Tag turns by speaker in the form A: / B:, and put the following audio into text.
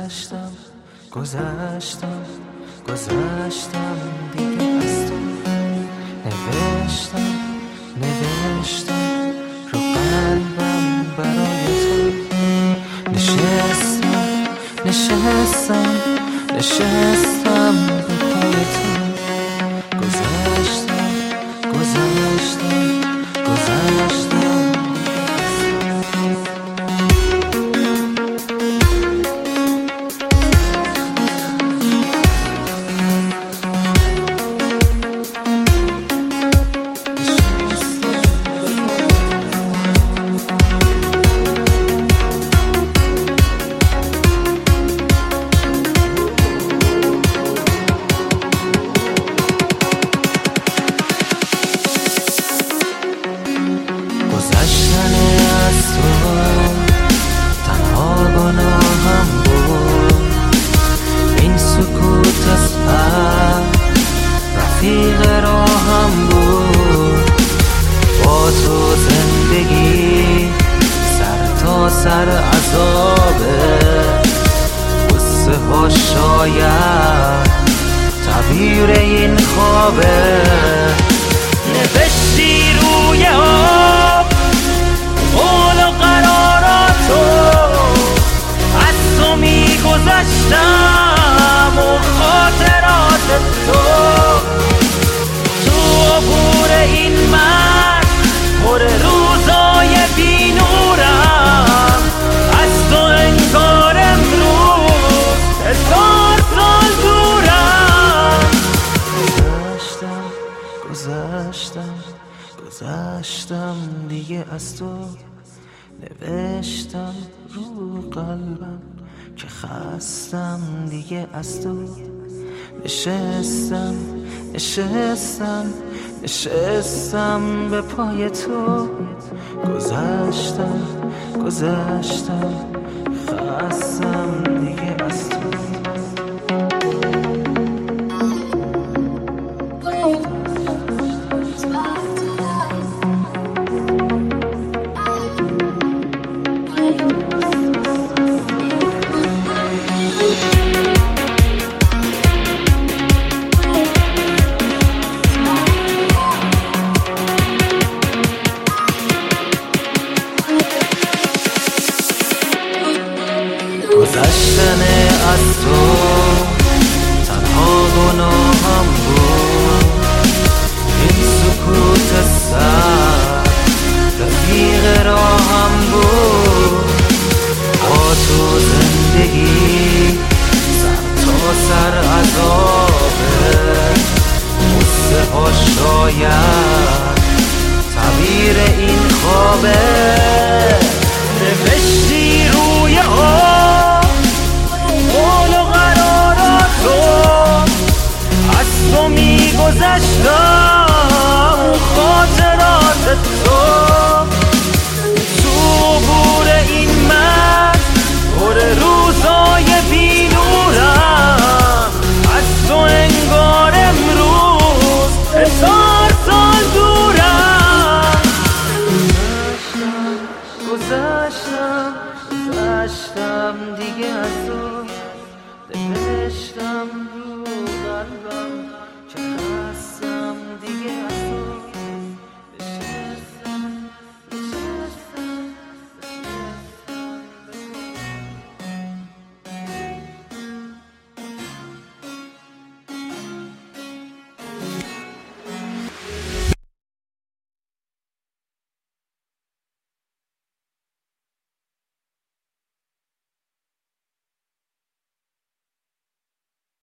A: گذشتم دیگه از تو. نوشتم رو قلبم برای تو. نشستم به پای تو. گذشتم رفیق راهم بود. با تو زندگی سر تا سر عذابه. قصه ها شاید تعبیر این خوابه. نوشتی روی آب قول و قراراتو. از تو میگذشتم و خاطرات تو. عبور این مرد پر روزای بی نورم. از تو انگار امروز 1000 سال دورم. گذشتم دیگه از تو. نوشتم رو قلبم که خستم دیگه از تو. نشستم به پای تو. گذشتم خستم دیگه از تو. گذشتن از تو تنها گناهم بود. این سکوت سر رفیق راهم بود. با تو زندگی سر تا سر عذابه. قصه ها شاید تعبیر این خوابه. نوشتی روی آب قول و قراراتو. از تو میگذشتم خاطرات تو.